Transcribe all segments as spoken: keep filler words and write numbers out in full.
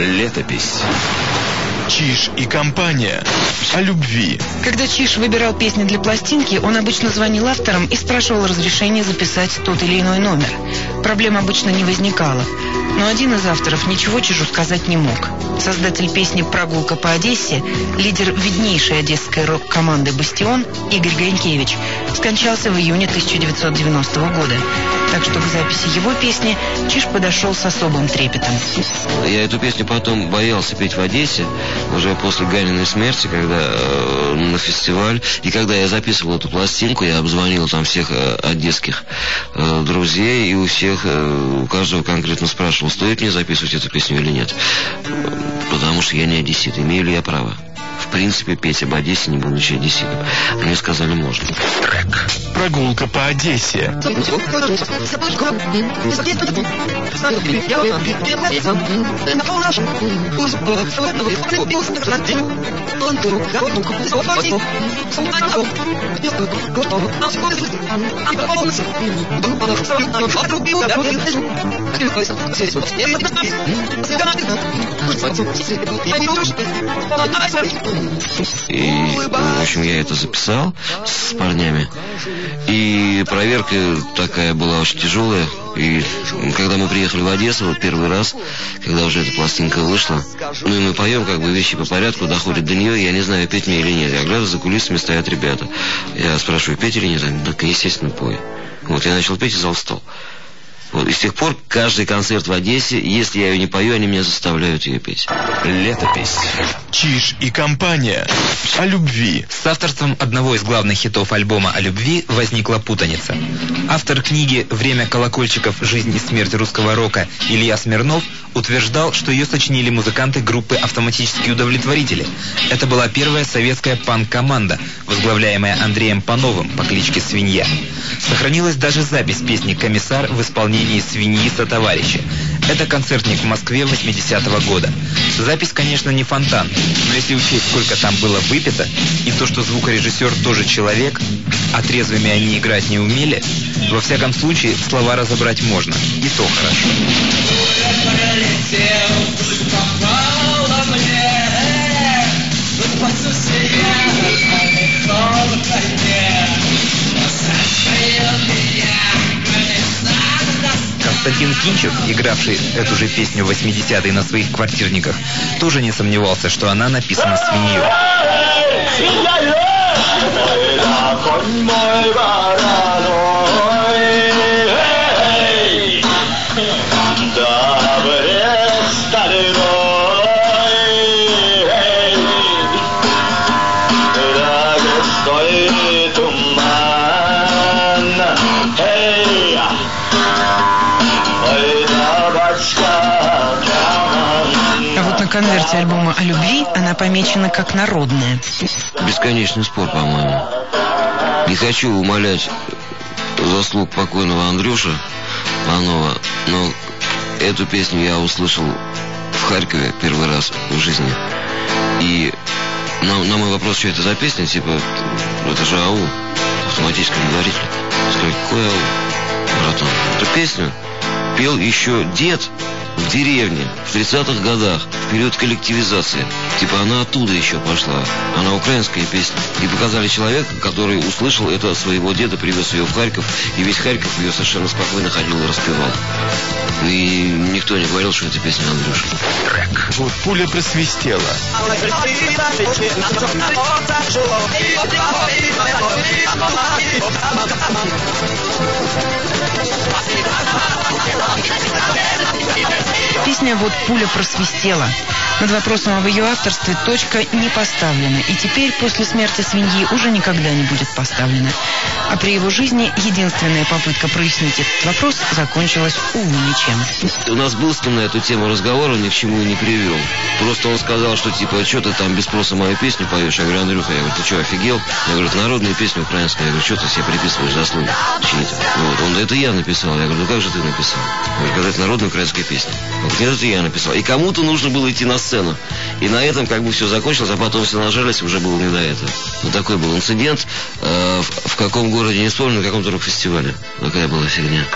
Летопись. Чиж и компания. О любви. Когда Чиж выбирал песни для пластинки, он обычно звонил авторам и спрашивал разрешения записать тот или иной номер. Проблем обычно не возникало. Но один из авторов ничего Чижу сказать не мог. Создатель песни «Прогулка по Одессе», лидер виднейшей одесской рок-команды «Бастион» Игорь Гринкевич скончался в июне тысяча девятьсот девяностого года. Так что к записи его песни Чиж подошел с особым трепетом. Я эту песню потом боялся петь в Одессе, уже после Ганиной смерти, когда э, на фестиваль. И когда я записывал эту пластинку, я обзвонил там всех э, одесских э, друзей, и у всех, э, у каждого конкретно спрашивал, стоит мне записывать эту песню или нет. Потому что я не одессит, имею ли я право в принципе петь об Одессе, не будучи одесситом. Мне сказали, можно. Трек. Прогулка по Одессе. И, в общем, я это записал с парнями. И проверка такая была очень тяжелая. И когда мы приехали в Одессу, вот первый раз, когда уже эта пластинка вышла, ну и мы поем, как бы вещи по порядку, доходят до нее, я не знаю, петь мне или нет. Я гляжу, за кулисами стоят ребята. Я спрашиваю, петь или нет? Так, естественно, пой. Вот я начал петь, и зал встал. Вот, и с тех пор каждый концерт в Одессе, если я ее не пою, они меня заставляют ее петь. Летопись. Чиж и компания. О любви. С авторством одного из главных хитов альбома «О любви» возникла путаница. Автор книги «Время колокольчиков. Жизнь и смерть русского рока» Илья Смирнов утверждал, что ее сочинили музыканты группы «Автоматические удовлетворители». Это была первая советская панк-команда, возглавляемая Андреем Пановым по кличке Свинья. Сохранилась даже запись песни «Комиссар» в исполнении «Свиньи сотоварища». Это концертник в Москве восьмидесятого года. Запись, конечно, не фонтан, но если учесть, сколько там было выпито, и то, что звукорежиссер тоже человек, а трезвыми они играть не умели, во всяком случае, слова разобрать можно, и то хорошо. Константин Кинчев, игравший эту же песню в восьмидесятые на своих квартирниках, тоже не сомневался, что она написана свиньей. На конверте альбома «О любви» она помечена как народная. Бесконечный спор, по-моему. Не хочу умалять заслуг покойного Андрюши Панова, но эту песню я услышал в Харькове первый раз в жизни. И на, на мой вопрос, что это за песня, типа, это же АУ, автоматический удовлетворитель. Я сказал, какой АУ, братан? Эту песню пел еще дед в деревне в тридцатых годах, в период коллективизации. Типа она оттуда еще пошла. Она украинская песня. И показали человека, который услышал это от своего деда, привез ее в Харьков, и весь Харьков ее совершенно спокойно ходил и распевал. И никто не говорил, что это песня Андрюши. Трек. Вот пуля просвистела. Песня «Вот пуля просвистела». Над вопросом об ее авторстве точка не поставлена, и теперь, после смерти свиньи, уже никогда не будет поставлена. А при его жизни единственная попытка прояснить этот вопрос закончилась, увы, ничем. У нас был с ним на эту тему разговор, он ни к чему и не привел. Просто он сказал, что типа, что ты там без спроса мою песню поешь? Я говорю, Андрюха, я говорю, ты что, офигел? Я говорю, это народная песня украинская. Я говорю, что ты себе приписываешь заслуги? Чьи-то. Вот. Он, да это я написал. Я говорю, ну как же ты написал? Я говорю, когда это народная украинская песня. Он говорит, нет, это я написал. И кому-то нужно было идти на сцену. И на этом как бы все закончилось, а потом все нажались, уже было не до этого. Вот такой был инцидент. Э, в, в каком городе, не вспомню, на каком-то рок-фестивале. Такая была фигня.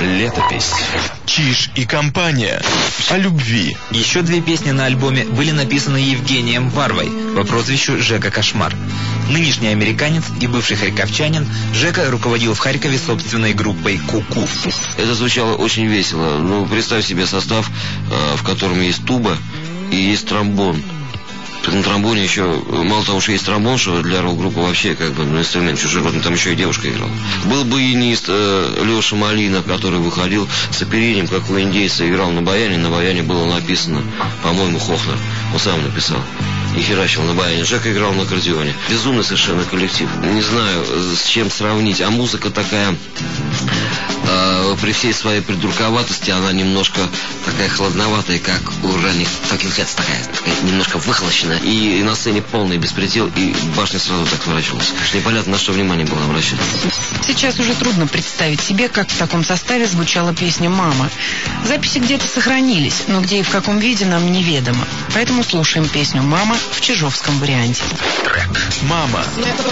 Летопись. Чиж и компания. О любви. Еще две песни на альбоме были написаны Евгением Варвой по прозвищу Жека Кошмар. Нынешний американец и бывший харьковчанин, Жека руководил в Харькове собственной группой «Ку-ку». Это звучало очень весело. Ну, представь себе состав, э, в котором есть туба и есть тромбон. На тромбоне еще, мало того, что есть тромбон, что для рок-группы вообще как бы ну, инструмент чужеродный, там еще и девушка играла. Был баянист э, Леша Малинов, который выходил с оперением, как у индейца, играл на баяне. На баяне было написано, по-моему, Хохнер. Он сам написал. И херачил на баяне. Жека играл на аккордеоне. Безумный совершенно коллектив. Не знаю, с чем сравнить. А музыка такая... При всей своей придурковатости она немножко такая холодноватая, как у ранних Talking Heads, такая, такая немножко выхолощенная. И, и на сцене полный беспредел, и башня сразу так сворачивалась. Непонятно, на что внимание было обращено. Сейчас уже трудно представить себе, как в таком составе звучала песня «Мама». Записи где-то сохранились, но где и в каком виде нам неведомо. Поэтому слушаем песню «Мама» в чижовском варианте. Трек. Мама.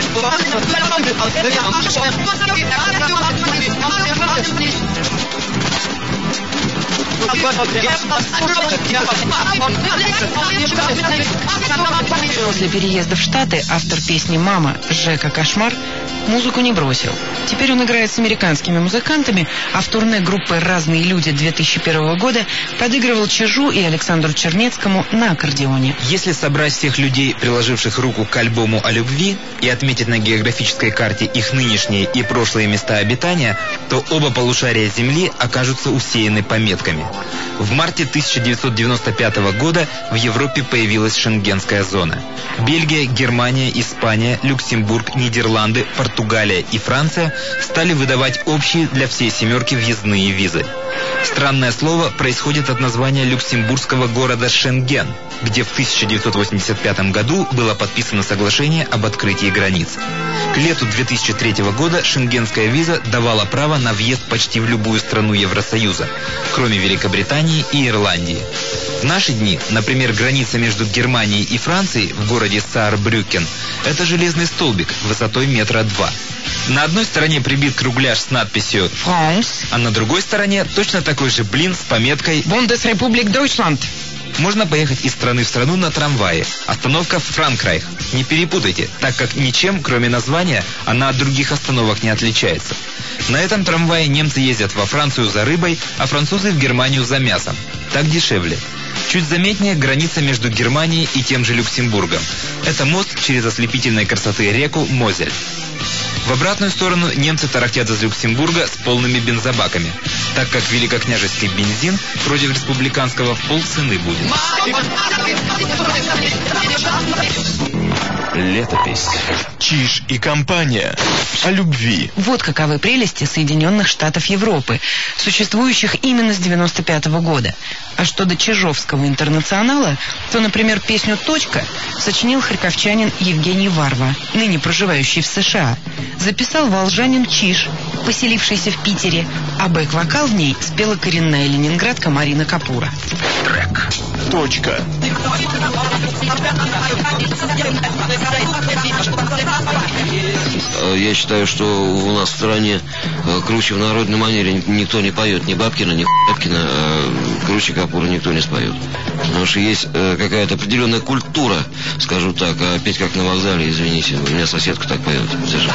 После переезда в Штаты автор песни «Мама» Жека Кошмар музыку не бросил. Теперь он играет с американскими музыкантами, а в турне группы «Разные люди» две тысячи первого года подыгрывал Чижу и Александру Чернецкому на аккордеоне. Если собрать всех людей, приложивших руку к альбому о любви, и отметить на географической карте их нынешние и прошлые места обитания, то оба полушария Земли окажутся усеяны пометками. В марте тысяча девятьсот девяносто пятого года в Европе появилась Шенгенская зона. Бельгия, Германия, Испания, Люксембург, Нидерланды, Португалия и Франция стали выдавать общие для всей семерки въездные визы. Странное слово происходит от названия люксембургского города Шенген, где в тысяча девятьсот восемьдесят пятом году было подписано соглашение об открытии границ. К лету две тысячи третьего года шенгенская виза давала право на въезд почти в любую страну Евросоюза, кроме Великобритании и Ирландии. В наши дни, например, граница между Германией и Францией в городе Саарбрюккен – это железный столбик высотой метра два. На одной стороне прибит кругляш с надписью «France», а на другой стороне точно такой же блин с пометкой «Бундесрепублик Deutschland». Можно поехать из страны в страну на трамвае. Остановка Франкрайх. Не перепутайте, так как ничем, кроме названия, она от других остановок не отличается. На этом трамвае немцы ездят во Францию за рыбой, а французы в Германию за мясом. Так дешевле. Чуть заметнее граница между Германией и тем же Люксембургом. Это мост через ослепительной красоты реку Мозель. В обратную сторону немцы тарахтят из Люксембурга с полными бензобаками, так как великокняжеский бензин против республиканского в полцены будет. Летопись. Чиж и компания. О любви. Вот каковы прелести Соединенных Штатов Европы, существующих именно с девяносто пятого года. А что до чижовского интернационала, то, например, песню «Точка» сочинил харьковчанин Евгений Варва, ныне проживающий в США. Записал волжанин Чиж, поселившийся в Питере, а бэк-вокал в ней спела коренная ленинградка Марина Капура. Трек. Точка. Я считаю, что у нас в стране круче в народной манере никто не поет. Ни Бабкина, ни Бабкина, а круче Капура никто не споет. Потому что есть какая-то определенная культура, скажу так, а петь как на вокзале, извините, у меня соседка так поет.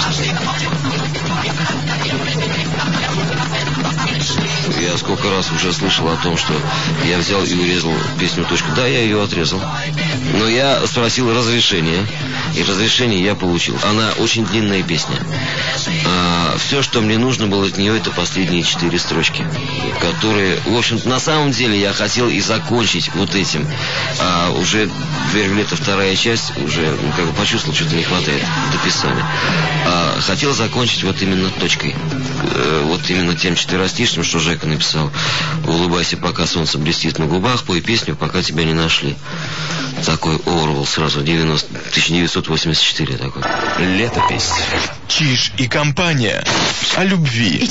Я сколько раз уже слышал о том, что я взял и урезал песню «Точка». Да, я ее отрезал. Но я спросил разрешение, и разрешение я получил. Она очень длинная песня. А, все, что мне нужно было от нее, это последние четыре строчки, которые, в общем, на самом деле я хотел и закончить вот этим. А уже «Дверь в лето», вторая часть, уже ну, как бы почувствовал, что-то не хватает дописания. А, хотел закончить вот именно точкой. Э, вот именно тем четверостишным, что Жека написал. «Улыбайся, пока солнце блестит на губах, пой песню, пока тебя не нашли». Такой Оруэлл сразу, тысяча девятьсот восемьдесят четыре такой. Летопись. Чиж и компания. компания. О любви.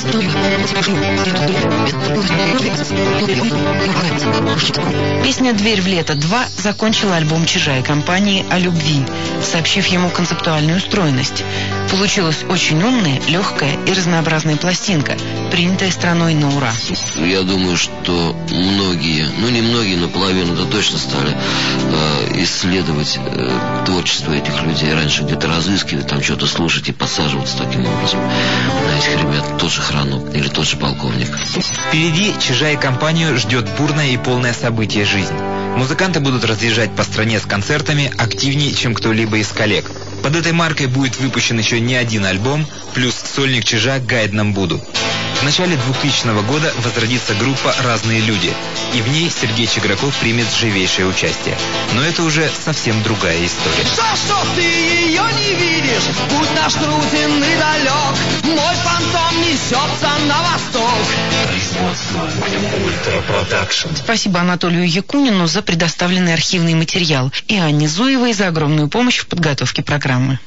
Песня «Дверь в лето два» закончила альбом «Чижа и компании» о любви, сообщив ему концептуальную стройность. Получилась очень умная, легкая и разнообразная пластинка, принятая страной на ура. Я думаю, что многие, ну не многие, но половину-то точно стали э, исследовать э, творчество этих людей. Раньше где-то разыскивать, там что-то слушать и подсаживаться таким образом на этих ребят. Тот же Хранук или тот же Полковник. Впереди Чижа и компанию ждет бурное и полное событие жизнь. Музыканты будут разъезжать по стране с концертами активнее, чем кто-либо из коллег. Под этой маркой будет выпущен еще не один альбом, плюс сольник Чижа «Гайд нам буду». В начале двухтысячного года возродится группа «Разные люди», и в ней Сергей Чиграков примет живейшее участие. Но это уже совсем другая история. Что, что ты ее не видишь? Путь наш труден и далек, мой фантом несется на восток. Спасибо Анатолию Якунину за предоставленный архивный материал и Анне Зуевой за огромную помощь в подготовке программы.